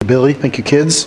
Billy. Thank you, kids.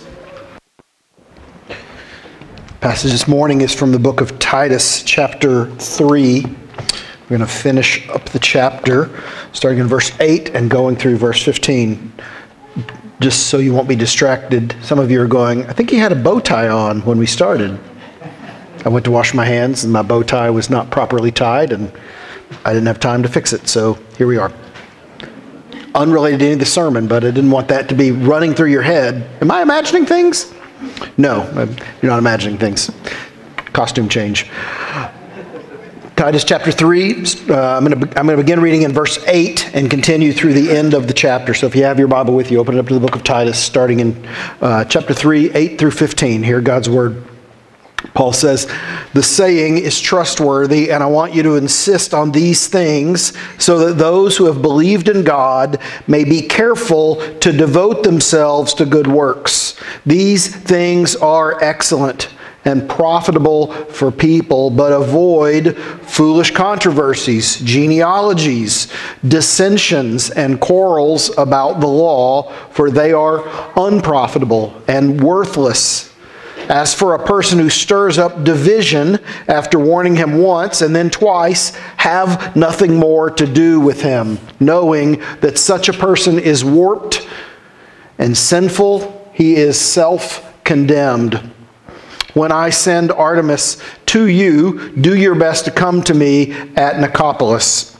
Passage this morning is from the book of Titus, chapter 3. We're going to finish up the chapter, starting in verse 8 and going through verse 15. Just so you won't be distracted, some of you are going, I think he had a bow tie on when we started. I went to wash my hands and my bow tie was not properly tied and I didn't have time to fix it, so here we are. Unrelated to any of the sermon, but I didn't want that to be running through your head. Am I imagining things? No, you're not imagining things. Costume change. Titus chapter 3, I'm going to begin reading in verse 8 and continue through the end of the chapter. So if you have your Bible with you, open it up to the book of Titus, starting in chapter 3, 8 through 15. Hear God's word. Paul says, "The saying is trustworthy, and I want you to insist on these things so that those who have believed in God may be careful to devote themselves to good works. These things are excellent and profitable for people, but avoid foolish controversies, genealogies, dissensions, and quarrels about the law, for they are unprofitable and worthless. As for a person who stirs up division after warning him once and then twice, have nothing more to do with him, knowing that such a person is warped and sinful, he is self-condemned. When I send Artemis to you, do your best to come to me at Nicopolis,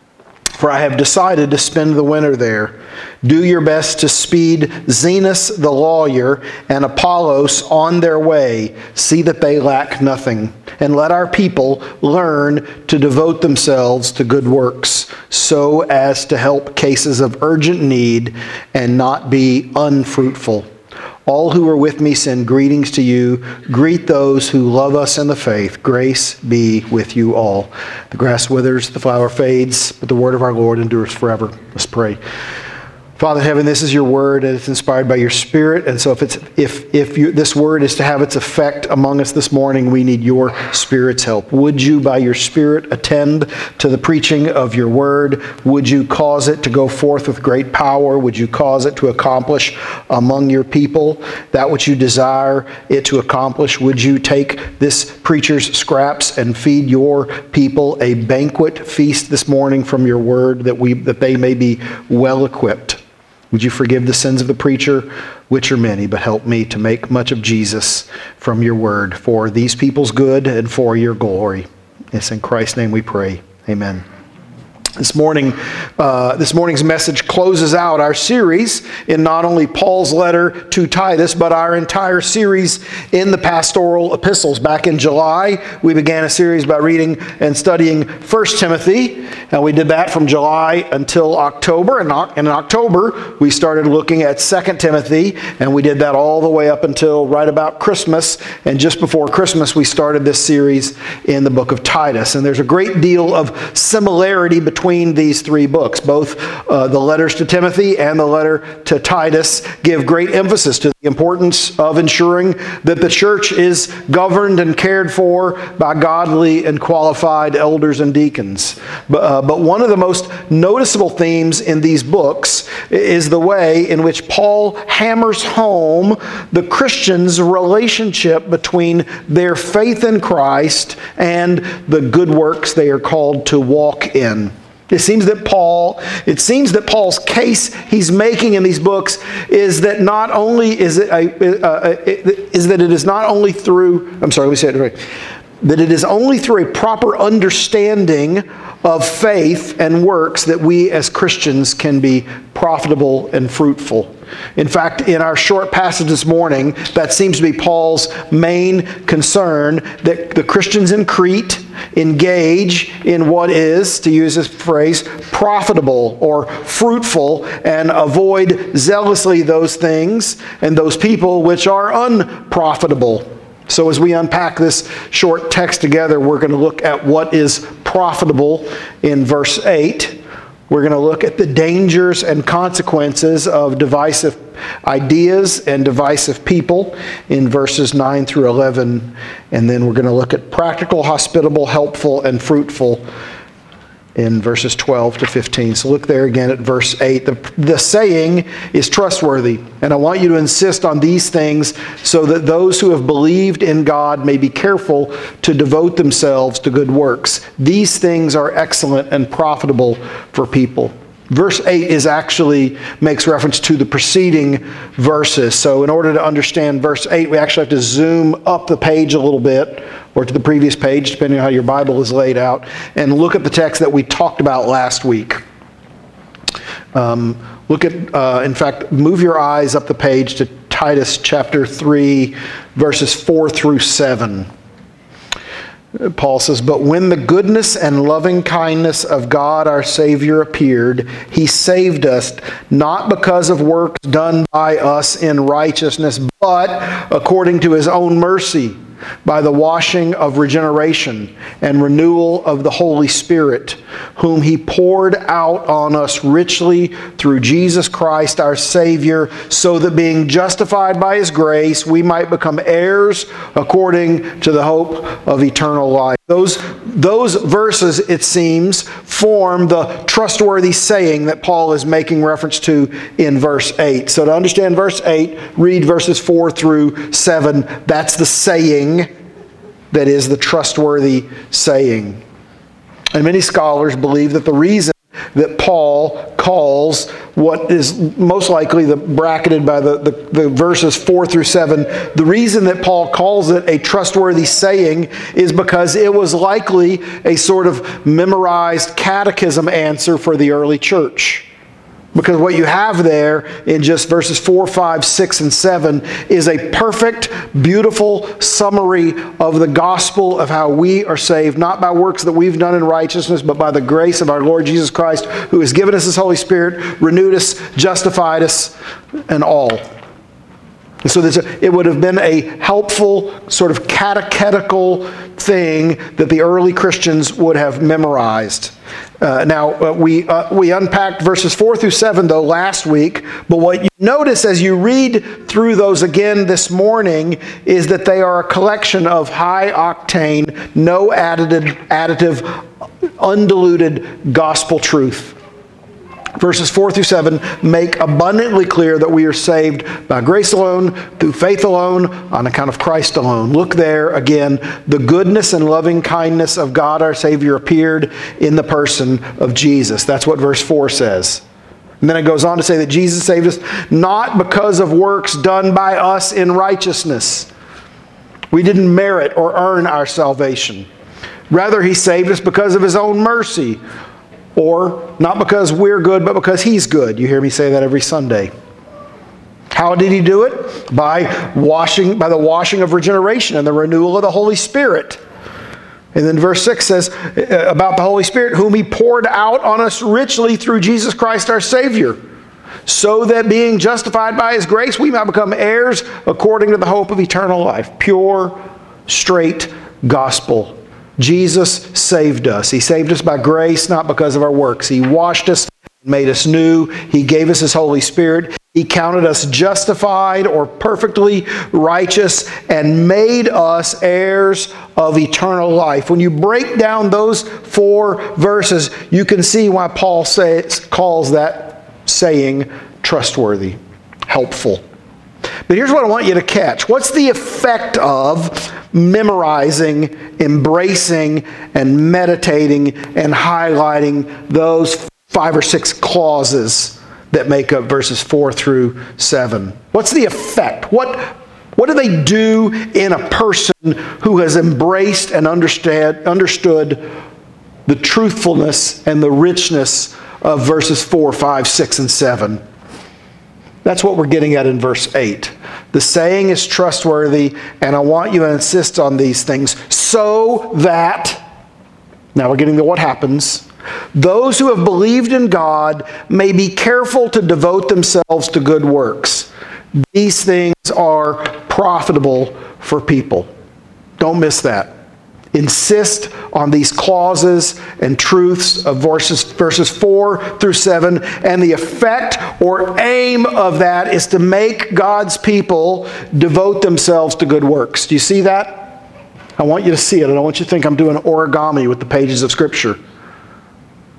for I have decided to spend the winter there. Do your best to speed Zenas the lawyer and Apollos on their way. See that they lack nothing. And let our people learn to devote themselves to good works, so as to help cases of urgent need and not be unfruitful. All who are with me send greetings to you. Greet those who love us in the faith. Grace be with you all." The grass withers, the flower fades, but the word of our Lord endures forever. Let's pray. Father in heaven, this is your word, and it's inspired by your Spirit. And so if this word is to have its effect among us this morning, we need your Spirit's help. Would you, by your Spirit, attend to the preaching of your word? Would you cause it to go forth with great power? Would you cause it to accomplish among your people that which you desire it to accomplish? Would you take this preacher's scraps and feed your people a banquet feast this morning from your word, that they may be well equipped? Would you forgive the sins of the preacher, which are many, but help me to make much of Jesus from your word for these people's good and for your glory. It's in Christ's name we pray. Amen. This morning's message closes out our series in not only Paul's letter to Titus, but our entire series in the pastoral epistles. Back in July, we began a series by reading and studying 1 Timothy, and we did that from July until October. And in October, we started looking at 2 Timothy, and we did that all the way up until right about Christmas. And just before Christmas, we started this series in the book of Titus. And there's a great deal of similarity between these three books. Both the letters to Timothy and the letter to Titus give great emphasis to the importance of ensuring that the church is governed and cared for by godly and qualified elders and deacons. But one of the most noticeable themes in these books is the way in which Paul hammers home the Christians' relationship between their faith in Christ and the good works they are called to walk in. It seems that Paul's case he's making in these books is that not only that it is only through a proper understanding of faith and works that we as Christians can be profitable and fruitful. In fact, in our short passage this morning, that seems to be Paul's main concern, that the Christians in Crete engage in what is, to use this phrase, profitable or fruitful, and avoid zealously those things and those people which are unprofitable. So as we unpack this short text together, we're going to look at what is profitable in verse 8. We're going to look at the dangers and consequences of divisive ideas and divisive people in verses 9 through 11. And then we're going to look at practical, hospitable, helpful, and fruitful in verses 12 to 15. So look there again at verse 8. The saying is trustworthy, and I want you to insist on these things so that those who have believed in God may be careful to devote themselves to good works. These things are excellent and profitable for people. Verse 8 makes reference to the preceding verses. So in order to understand verse 8, we actually have to zoom up the page a little bit, or to the previous page, depending on how your Bible is laid out, and look at the text that we talked about last week. In fact, move your eyes up the page to Titus chapter 3, verses 4 through 7. Paul says, "But when the goodness and loving kindness of God our Savior appeared, He saved us, not because of works done by us in righteousness, but according to His own mercy, by the washing of regeneration and renewal of the Holy Spirit, whom He poured out on us richly through Jesus Christ our Savior, so that being justified by His grace, we might become heirs according to the hope of eternal life." Those verses, it seems, form the trustworthy saying that Paul is making reference to in verse 8. So to understand verse 8, read verses 4 through 7. That's the saying that is the trustworthy saying. And many scholars believe that the reason that Paul calls what is most likely bracketed by the verses 4 through 7, the reason that Paul calls it a trustworthy saying is because it was likely a sort of memorized catechism answer for the early church. Because what you have there in just verses 4, 5, 6, and 7 is a perfect, beautiful summary of the gospel of how we are saved, not by works that we've done in righteousness, but by the grace of our Lord Jesus Christ, who has given us His Holy Spirit, renewed us, justified us, and all. And so it would have been a helpful, sort of catechetical thing that the early Christians would have memorized. We unpacked verses 4 through 7, though, last week. But what you notice as you read through those again this morning is that they are a collection of high-octane, no additive, undiluted gospel truth. Verses 4 through 7 make abundantly clear that we are saved by grace alone, through faith alone, on account of Christ alone. Look there again. The goodness and loving kindness of God our Savior appeared in the person of Jesus. That's what verse 4 says. And then it goes on to say that Jesus saved us not because of works done by us in righteousness. We didn't merit or earn our salvation. Rather, He saved us because of His own mercy. Or, not because we're good, but because He's good. You hear me say that every Sunday. How did He do it? By the washing of regeneration and the renewal of the Holy Spirit. And then verse 6 says about the Holy Spirit, whom He poured out on us richly through Jesus Christ our Savior, so that being justified by His grace, we might become heirs according to the hope of eternal life. Pure, straight gospel. Jesus saved us. He saved us by grace, not because of our works. He washed us, made us new. He gave us His Holy Spirit. He counted us justified or perfectly righteous and made us heirs of eternal life. When you break down those 4 verses, you can see why Paul calls that saying trustworthy, helpful. But here's what I want you to catch. What's the effect of memorizing, embracing, and meditating and highlighting those 5 or 6 clauses that make up verses 4 through 7? What's the effect? What do they do in a person who has embraced and understood the truthfulness and the richness of verses 4, 5, 6, and 7? That's what we're getting at in verse 8. The saying is trustworthy, and I want you to insist on these things so that, now we're getting to what happens, those who have believed in God may be careful to devote themselves to good works. These things are profitable for people. Don't miss that. Insist on these clauses and truths of verses 4 through 7, and the effect or aim of that is to make God's people devote themselves to good works. Do you see that? I want you to see it. I don't want you to think I'm doing origami with the pages of Scripture.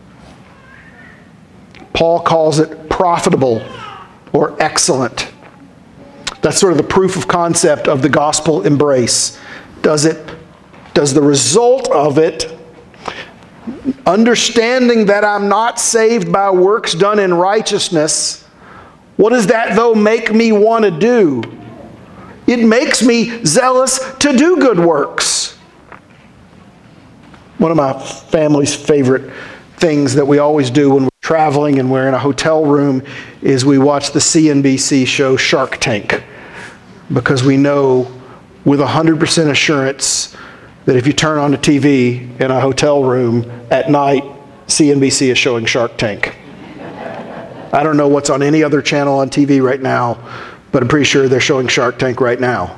Paul calls it profitable or excellent. That's sort of the proof of concept of the gospel embrace. Does the result of it, understanding that I'm not saved by works done in righteousness, what does that though make me want to do? It makes me zealous to do good works. One of my family's favorite things that we always do when we're traveling and we're in a hotel room is we watch the CNBC show Shark Tank, because we know with 100% assurance that if you turn on the TV in a hotel room at night, CNBC is showing Shark Tank. I don't know what's on any other channel on TV right now, but I'm pretty sure they're showing Shark Tank right now.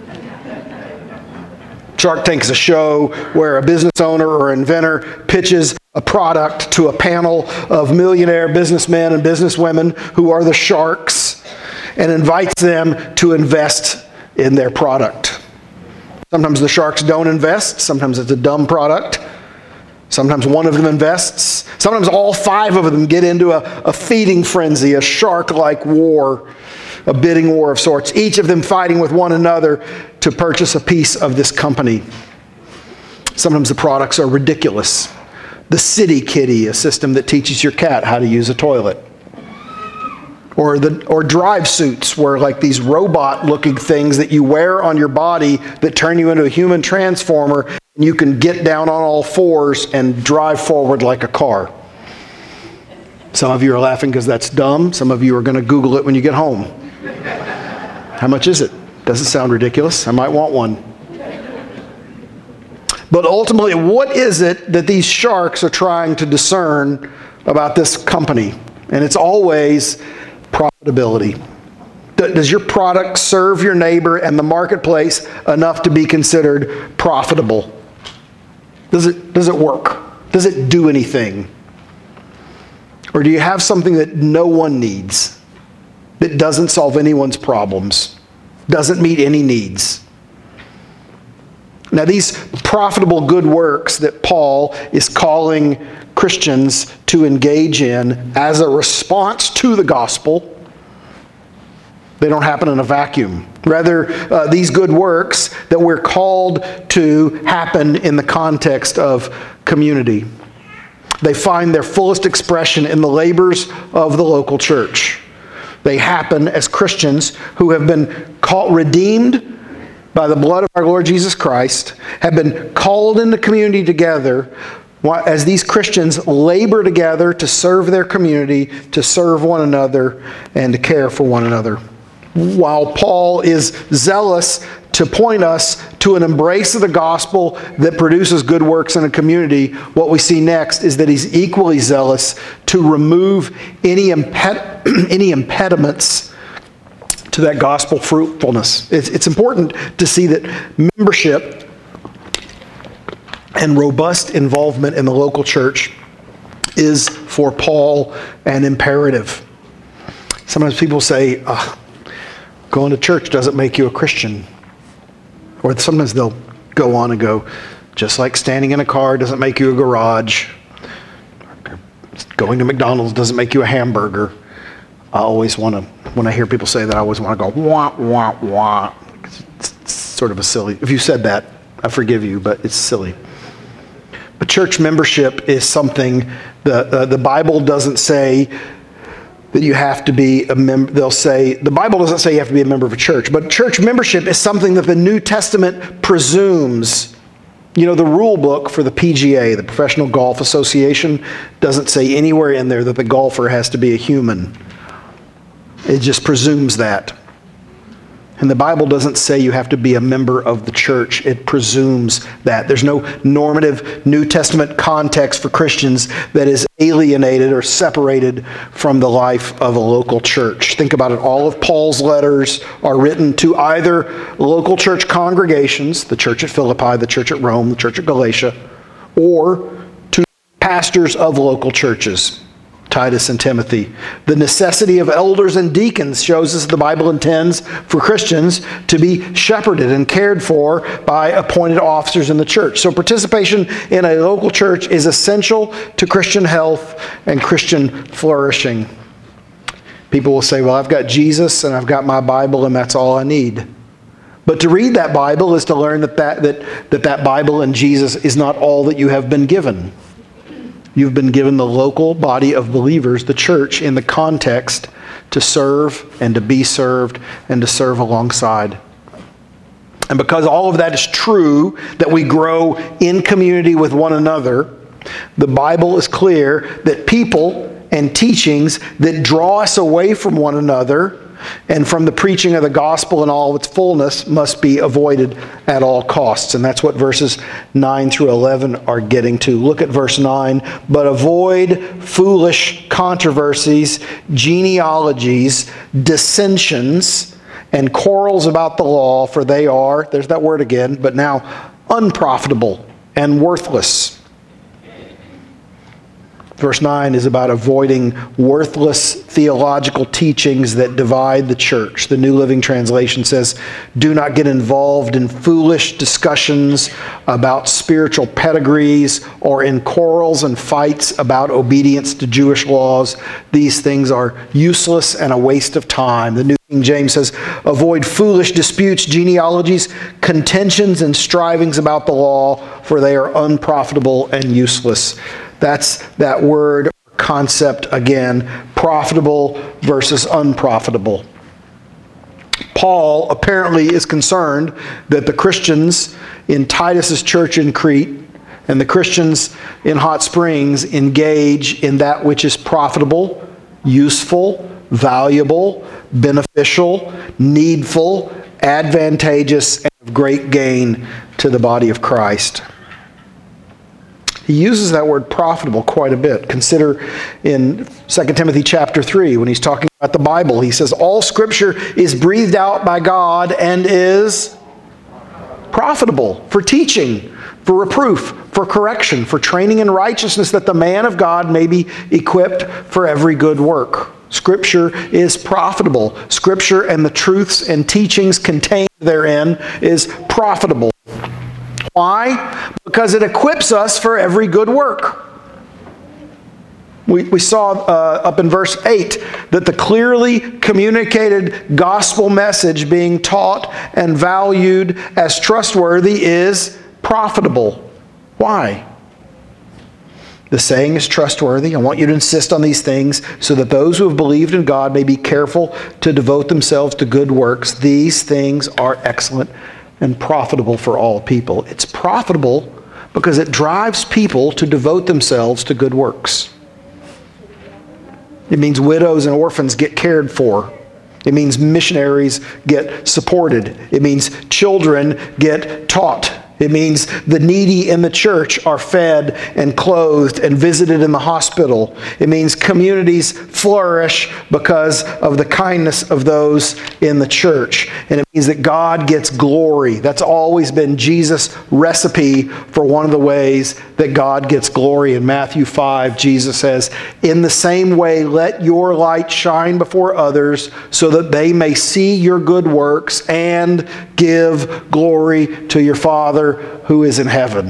Shark Tank is a show where a business owner or inventor pitches a product to a panel of millionaire businessmen and businesswomen who are the sharks and invites them to invest in their product. Sometimes the sharks don't invest. Sometimes it's a dumb product. Sometimes one of them invests. Sometimes all five of them get into a feeding frenzy, a shark-like war, a bidding war of sorts, each of them fighting with one another to purchase a piece of this company. Sometimes the products are ridiculous. The City Kitty, a system that teaches your cat how to use a toilet. Or drive suits, where like these robot-looking things that you wear on your body that turn you into a human transformer, and you can get down on all fours and drive forward like a car. Some of you are laughing because that's dumb. Some of you are going to Google it when you get home. How much is it? Doesn't sound ridiculous. I might want one. But ultimately, what is it that these sharks are trying to discern about this company? And it's always profitability. Does your product serve your neighbor and the marketplace enough to be considered profitable? Does it work? Does it do anything? Or do you have something that no one needs, that doesn't solve anyone's problems, doesn't meet any needs? Now, these profitable good works that Paul is calling Christians to engage in as a response to the gospel, they don't happen in a vacuum. Rather, these good works that we're called to happen in the context of community. They find their fullest expression in the labors of the local church. They happen as Christians who have been redeemed by the blood of our Lord Jesus Christ, have been called into community together as these Christians labor together to serve their community, to serve one another, and to care for one another. While Paul is zealous to point us to an embrace of the gospel that produces good works in a community, what we see next is that he's equally zealous to remove any impediments to that gospel fruitfulness. It's important to see that membership and robust involvement in the local church is, for Paul, an imperative. Sometimes people say, going to church doesn't make you a Christian. Or sometimes they'll go on and go, just like standing in a car doesn't make you a garage. Going to McDonald's doesn't make you a hamburger. I always want to, when I hear people say that, I always want to go, wah, wah, wah. It's sort of a silly, if you said that, I forgive you, but it's silly. But church membership is something, the Bible doesn't say that you have to be a member. They'll say, the Bible doesn't say you have to be a member of a church, but church membership is something that the New Testament presumes. You know, the rule book for the PGA, the Professional Golf Association, doesn't say anywhere in there that the golfer has to be a human. It just presumes that. And the Bible doesn't say you have to be a member of the church. It presumes that. There's no normative New Testament context for Christians that is alienated or separated from the life of a local church. Think about it. All of Paul's letters are written to either local church congregations, the church at Philippi, the church at Rome, the church at Galatia, or to pastors of local churches, Titus and Timothy. The necessity of elders and deacons shows us the Bible intends for Christians to be shepherded and cared for by appointed officers in the church. So participation in a local church is essential to Christian health and Christian flourishing. People will say, well, I've got Jesus and I've got my Bible and that's all I need. But to read that Bible is to learn that Bible and Jesus is not all that you have been given. You've been given the local body of believers, the church, in the context to serve and to be served and to serve alongside. And because all of that is true, that we grow in community with one another, the Bible is clear that people and teachings that draw us away from one another and from the preaching of the gospel in all of its fullness must be avoided at all costs. And that's what verses 9 through 11 are getting to. Look at verse 9. But avoid foolish controversies, genealogies, dissensions, and quarrels about the law, for they are, there's that word again, but now unprofitable and worthless. Verse 9 is about avoiding worthless theological teachings that divide the church. The New Living Translation says, do not get involved in foolish discussions about spiritual pedigrees or in quarrels and fights about obedience to Jewish laws. These things are useless and a waste of time. The New King James says, avoid foolish disputes, genealogies, contentions, and strivings about the law, for they are unprofitable and useless. That's that word, concept again, profitable versus unprofitable. Paul apparently is concerned that the Christians in Titus's church in Crete and the Christians in Hot Springs engage in that which is profitable, useful, valuable, beneficial, needful, advantageous, and of great gain to the body of Christ. He uses that word profitable quite a bit. Consider in 2 Timothy chapter 3 when he's talking about the Bible. He says, all Scripture is breathed out by God and is profitable for teaching, for reproof, for correction, for training in righteousness, that the man of God may be equipped for every good work. Scripture is profitable. Scripture and the truths and teachings contained therein is profitable. Why? Because it equips us for every good work. We saw up in verse 8 that the clearly communicated gospel message being taught and valued as trustworthy is profitable. Why? The saying is trustworthy. I want you to insist on these things so that those who have believed in God may be careful to devote themselves to good works. These things are excellent and profitable for all people. It's profitable because it drives people to devote themselves to good works. It means widows and orphans get cared for. It means missionaries get supported. It means children get taught. It means the needy in the church are fed and clothed and visited in the hospital. It means communities flourish because of the kindness of those in the church. And it means that God gets glory. That's always been Jesus' recipe for one of the ways that God gets glory. In Matthew 5, Jesus says, in the same way, let your light shine before others so that they may see your good works and give glory to your Father who is in heaven.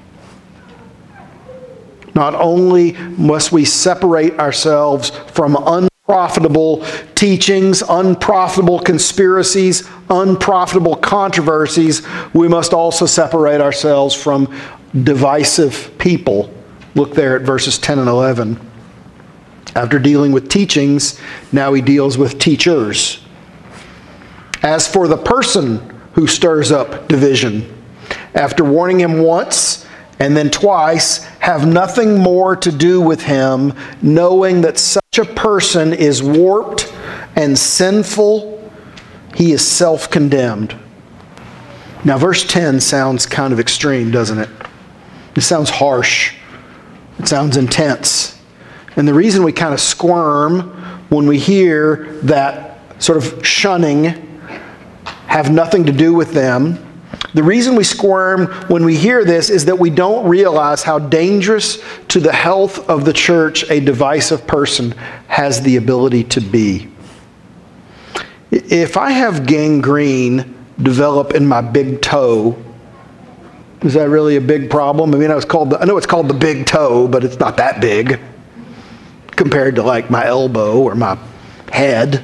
Not only must we separate ourselves from unprofitable teachings, unprofitable conspiracies, unprofitable controversies, we must also separate ourselves from divisive people. Look there at verses 10 and 11. After dealing with teachings, now he deals with teachers. As for the person who stirs up division, after warning him once and then twice, have nothing more to do with him, knowing that such a person is warped and sinful. He is self-condemned. Now, verse 10 sounds kind of extreme, doesn't it? It sounds harsh. It sounds intense. And the reason we kind of squirm when we hear that sort of shunning, have nothing to do with them, The reason we squirm when we hear this is that we don't realize how dangerous to the health of the church a divisive person has the ability to be. If I have gangrene develop in my big toe, is that really a big problem? I mean, I know it's called the big toe, but it's not that big compared to like my elbow or my head.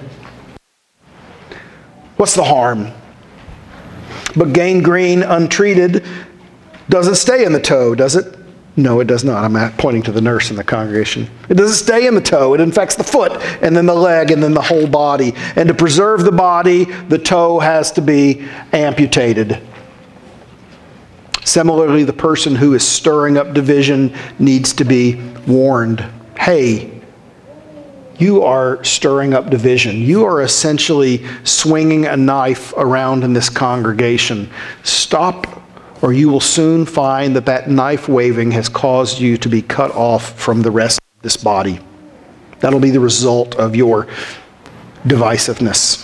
What's the harm? But gangrene untreated doesn't stay in the toe, does it? No, it does not. I'm pointing to the nurse in the congregation. It doesn't stay in the toe. It infects the foot and then the leg and then the whole body. And to preserve the body, the toe has to be amputated. Similarly, the person who is stirring up division needs to be warned. Hey, you are stirring up division. You are essentially swinging a knife around in this congregation. Stop, or you will soon find that that knife waving has caused you to be cut off from the rest of this body. That'll be the result of your divisiveness.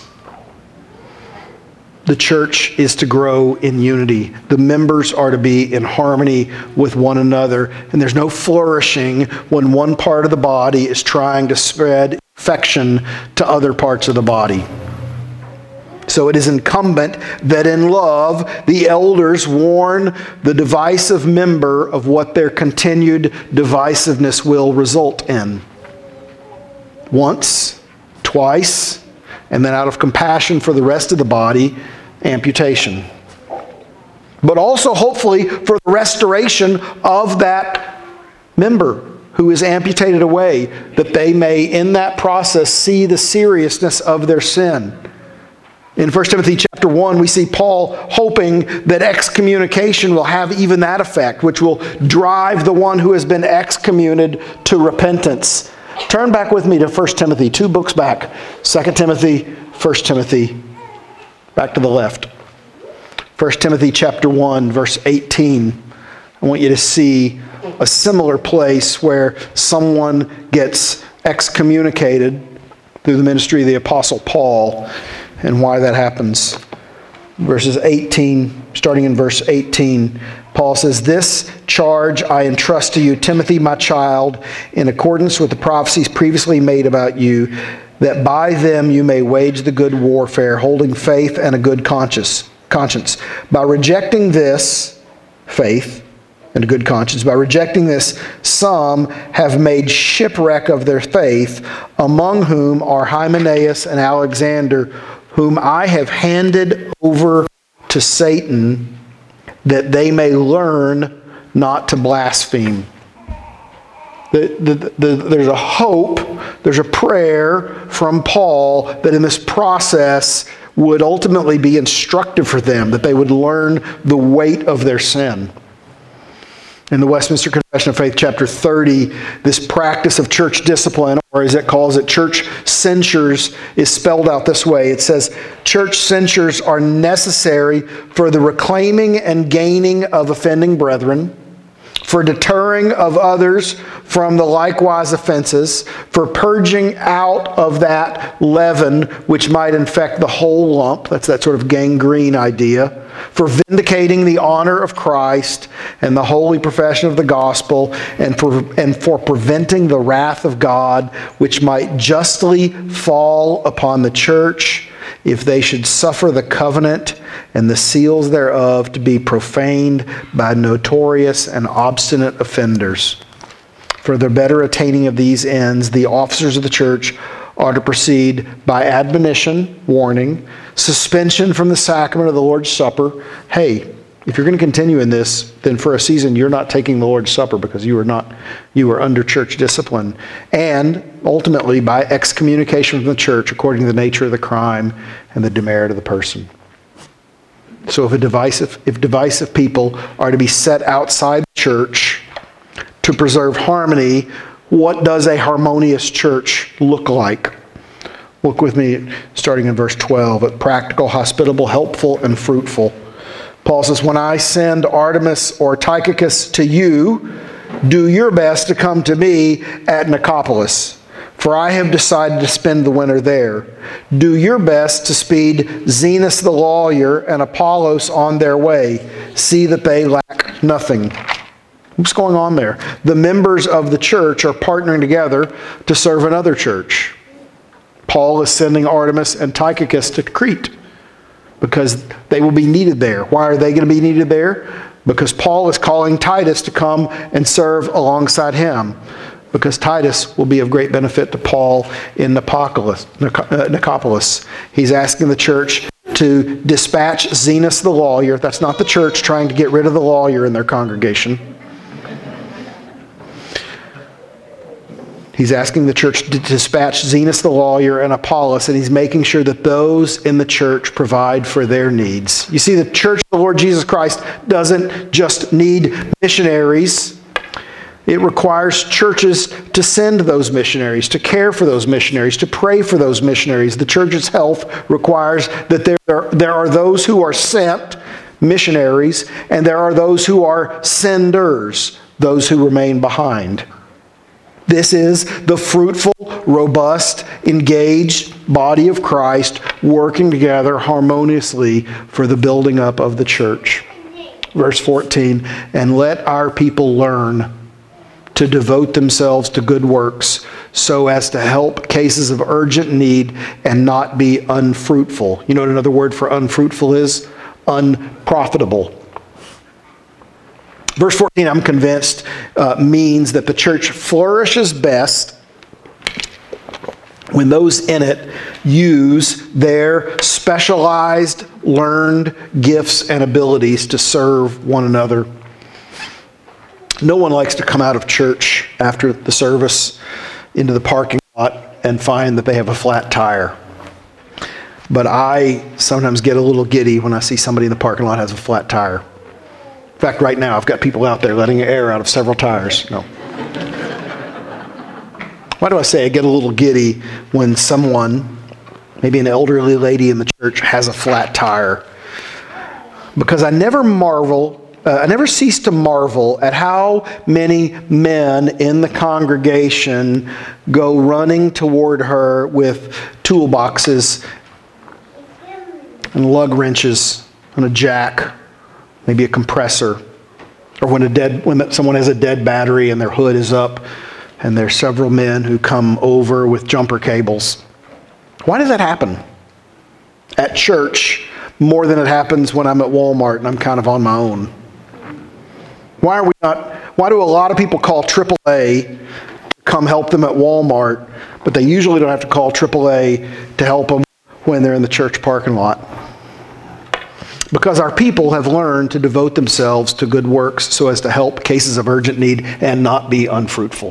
The church is to grow in unity. The members are to be in harmony with one another. And there's no flourishing when one part of the body is trying to spread infection to other parts of the body. So it is incumbent that in love, the elders warn the divisive member of what their continued divisiveness will result in. Once, twice, and then out of compassion for the rest of the body, amputation. But also, hopefully, for the restoration of that member who is amputated away, that they may, in that process, see the seriousness of their sin. In 1 Timothy chapter 1, we see Paul hoping that excommunication will have even that effect, which will drive the one who has been excommunicated to repentance. Turn back with me to 1 Timothy, 2 books back. 2 Timothy, 1 Timothy. Back to the left. 1 Timothy chapter 1, verse 18. I want you to see a similar place where someone gets excommunicated through the ministry of the Apostle Paul and why that happens. Verses 18, starting in verse 18, Paul says, "This charge I entrust to you, Timothy, my child, in accordance with the prophecies previously made about you, that by them you may wage the good warfare, holding faith and a good conscience. By rejecting this, faith and a good conscience, by rejecting this, some have made shipwreck of their faith, among whom are Hymenaeus and Alexander, whom I have handed over to Satan, that they may learn not to blaspheme." There's a hope, there's a prayer from Paul that in this process would ultimately be instructive for them, that they would learn the weight of their sin. In the Westminster Confession of Faith, chapter 30, this practice of church discipline, or as it calls it, church censures, is spelled out this way. It says, "Church censures are necessary for the reclaiming and gaining of offending brethren, for deterring of others from the likewise offenses, for purging out of that leaven which might infect the whole lump," that's that sort of gangrene idea, "for vindicating the honor of Christ and the holy profession of the gospel, and for preventing the wrath of God which might justly fall upon the church if they should suffer the covenant and the seals thereof to be profaned by notorious and obstinate offenders. For the better attaining of these ends, the officers of the church are to proceed by admonition," warning, "suspension from the sacrament of the Lord's Supper." Hey, if you're going to continue in this, then for a season you're not taking the Lord's Supper because you are under church discipline. And ultimately by excommunication from the church according to the nature of the crime and the demerit of the person. So if divisive people are to be set outside the church to preserve harmony, what does a harmonious church look like? Look with me, starting in verse 12, at practical, hospitable, helpful, and fruitful. Paul says, "When I send Artemas or Tychicus to you, do your best to come to me at Nicopolis. for I have decided to spend the winter there. Do your best to speed Zenas the lawyer and Apollos on their way. See that they lack nothing. What's going on there? The members of the church are partnering together to serve another church. Paul is sending Artemas and Tychicus to Crete because they will be needed there. Why are they going to be needed there? Because Paul is calling Titus to come and serve alongside him. Because Titus will be of great benefit to Paul in Nicopolis. He's asking the church to dispatch Zenas the lawyer. That's not the church trying to get rid of the lawyer in their congregation. He's asking the church to dispatch Zenas the lawyer and Apollos, and he's making sure that those in the church provide for their needs. You see, the church of the Lord Jesus Christ doesn't just need missionaries. It requires churches to send those missionaries, to care for those missionaries, to pray for those missionaries. The church's health requires that there are those who are sent, missionaries, and there are those who are senders, those who remain behind. This is the fruitful, robust, engaged body of Christ working together harmoniously for the building up of the church. Verse 14, and let our people learn to devote themselves to good works so as to help cases of urgent need and not be unfruitful. You know what another word for unfruitful is? Unprofitable. Verse 14, I'm convinced, means that the church flourishes best when those in it use their specialized, learned gifts and abilities to serve one another. No one likes to come out of church after the service into the parking lot and find that they have a flat tire. But I sometimes get a little giddy when I see somebody in the parking lot has a flat tire. In fact, right now I've got people out there letting air out of several tires. No. Why do I say I get a little giddy when someone, maybe an elderly lady in the church, has a flat tire? Because I never cease to marvel at how many men in the congregation go running toward her with toolboxes and lug wrenches and a jack, maybe a compressor, or when someone has a dead battery and their hood is up and there's several men who come over with jumper cables. Why does that happen at church more than it happens when I'm at Walmart and I'm kind of on my own? Why do a lot of people call AAA to come help them at Walmart, but they usually don't have to call AAA to help them when they're in the church parking lot? Because our people have learned to devote themselves to good works so as to help cases of urgent need and not be unfruitful.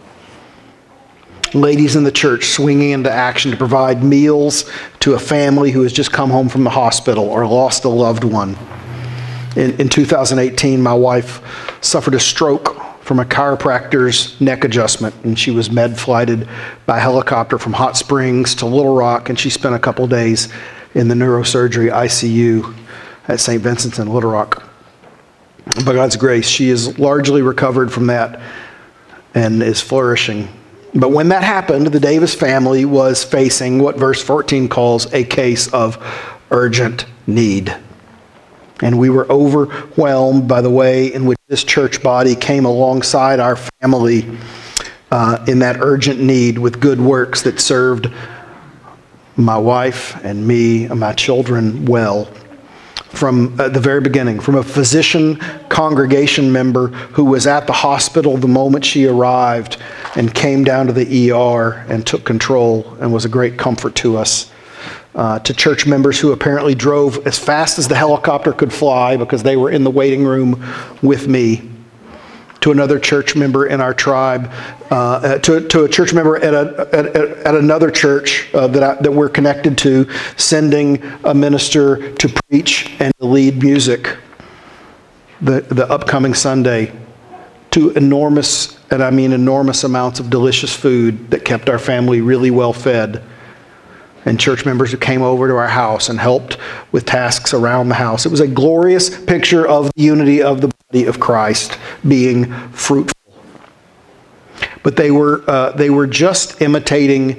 Ladies in the church swinging into action to provide meals to a family who has just come home from the hospital or lost a loved one. In 2018, my wife suffered a stroke from a chiropractor's neck adjustment, and she was med-flighted by helicopter from Hot Springs to Little Rock, and she spent a couple days in the neurosurgery ICU at St. Vincent's in Little Rock. By God's grace, she is largely recovered from that and is flourishing. But when that happened, the Davis family was facing what verse 14 calls a case of urgent need. And we were overwhelmed by the way in which this church body came alongside our family in that urgent need with good works that served my wife and me and my children well. From the very beginning, from a physician congregation member who was at the hospital the moment she arrived and came down to the ER and took control and was a great comfort to us, to church members who apparently drove as fast as the helicopter could fly because they were in the waiting room with me, to another church member in our tribe, to a church member at another church that we're connected to, sending a minister to preach and to lead music the upcoming Sunday, to enormous, and I mean enormous amounts of delicious food that kept our family really well fed, and church members who came over to our house and helped with tasks around the house. It was a glorious picture of the unity of the body of Christ being fruitful. But they were just imitating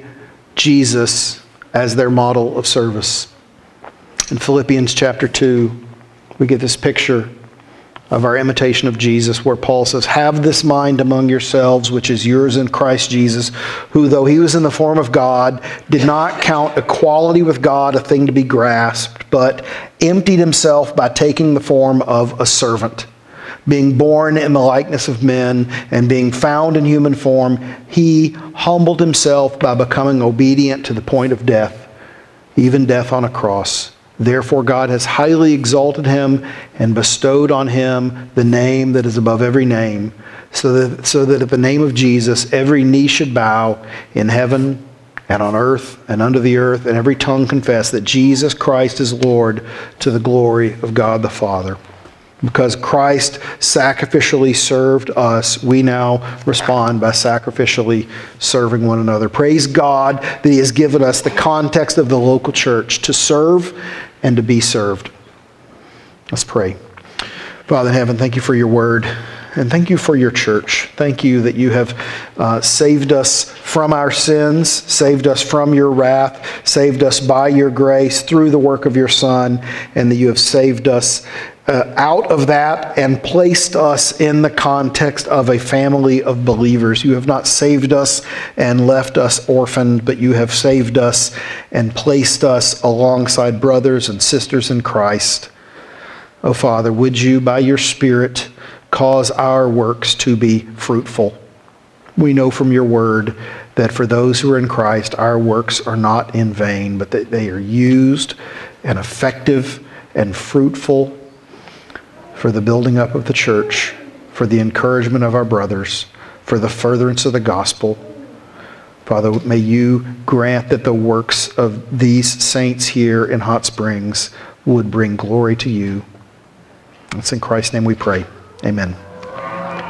Jesus as their model of service. In Philippians chapter 2, we get this picture of our imitation of Jesus, where Paul says, "Have this mind among yourselves, which is yours in Christ Jesus, who, though he was in the form of God, did not count equality with God a thing to be grasped, but emptied himself by taking the form of a servant. Being born in the likeness of men, and being found in human form, he humbled himself by becoming obedient to the point of death, even death on a cross. Therefore God has highly exalted him and bestowed on him the name that is above every name, so that at the name of Jesus every knee should bow in heaven and on earth and under the earth, and every tongue confess that Jesus Christ is Lord, to the glory of God the Father." Because Christ sacrificially served us, we now respond by sacrificially serving one another. Praise God that he has given us the context of the local church to serve and to be served. Let's pray. Father in heaven, thank you for your word, and thank you for your church. Thank you that you have saved us from our sins, saved us from your wrath, saved us by your grace through the work of your Son, and that you have saved us out of that and placed us in the context of a family of believers. You have not saved us and left us orphaned, but you have saved us and placed us alongside brothers and sisters in Christ. Oh Father, would you, by your Spirit, cause our works to be fruitful? We know from your word that for those who are in Christ, our works are not in vain, but that they are used and effective and fruitful for the building up of the church, for the encouragement of our brothers, for the furtherance of the gospel. Father, may you grant that the works of these saints here in Hot Springs would bring glory to you. It's in Christ's name we pray. Amen.